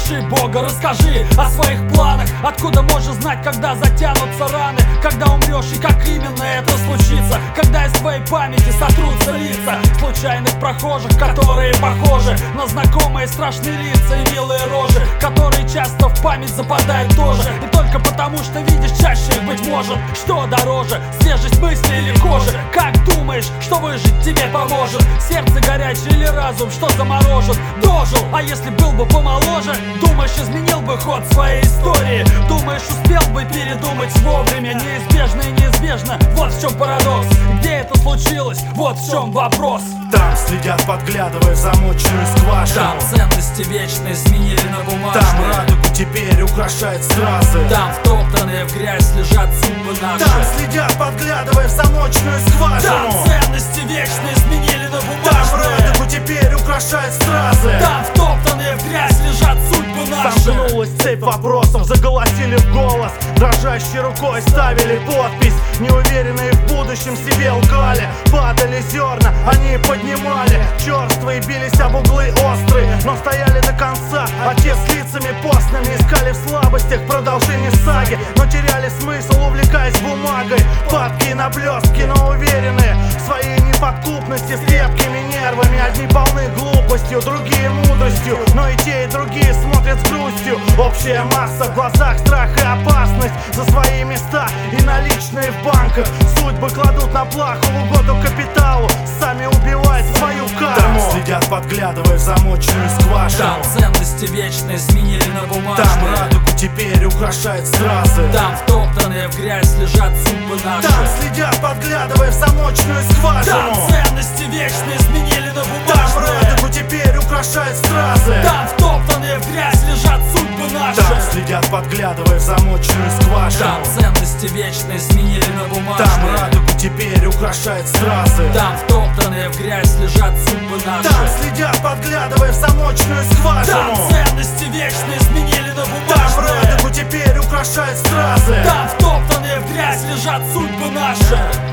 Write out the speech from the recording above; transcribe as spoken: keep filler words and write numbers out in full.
Услыши Бога, расскажи о своих планах. Откуда можешь знать, когда затянутся раны? Когда умрешь и как именно это случится? Когда из твоей памяти сотрутся лица случайных прохожих, которые похожи на знакомые страшные лица и милые рожи, которые часто в память западают тоже. И только потому, что видишь чаще их, быть может. Что дороже, свежесть мысли или кожи? Как думаешь, что выжить тебе поможет? Сердце горячее или разум, что заморожен? Дожил, а если был бы помоложе? Думаешь, изменил бы ход своей истории? Думаешь, успел бы передумать вовремя? Неизбежно и неизбежно, вот в чем парадокс. Где это случилось? Вот в чем вопрос. Там следят, подглядывая в замочную скважину. Там ценности вечные сменили на бумажные. Там радугу теперь украшает стразы. Там втоптанные в грязь лежат судьбы наши. Там следят, подглядывая в замочную скважину. Там ценности вечные сменили на Там бумажные. радугу теперь украшает стразы. Там втоптанные в грязь лежат судьбы наши. Сомкнулась цепь вопросов, заголосили в голос. Дрожащей рукой ставили подпись. Неуверенные в будущем себе лгали. Падали зерна, они поднимали. Черствые бились об углы острые, но стояли до конца. А те с лицами постными искали в слабостях продолжение саги, но теряли смысл, увлекаясь бумагой. Падки на блестки, но уверенные в своей неподкупности, с крепкими нервами. Одни полны глупостью, другие мудростью, но и те, и другие смотрят с грустью. Общая масса, в глазах страх и опасность за свои места и наличные в банках. Судьбы кладут на плаху в угоду капиталу, сами убивают свою карму. Там следят, подглядывая в замочную скважину. Там ценности вечные сменили на бумажные. Там радугу теперь украшает стразы. Там втоптанные в грязь лежат судьбы наши. Там следят, подглядывая в замочную скважину. Там ценности вечные сменили на Там бумажные. радугу теперь украшает стразы. Там втоптанные в грязь лежат судьбы наши. Там следят, подглядывая в замочную скважину. Там ценности вечные сменили на бумажные. Там радугу теперь украшает стразы. Там втоптанные в грязь лежат судьбы наши. Там следят, подглядывая в замочную скважину. Там ценности вечные сменили на Там бумажные. радугу теперь украшает стразы. Там втоптанные в грязь лежат судьбы наши.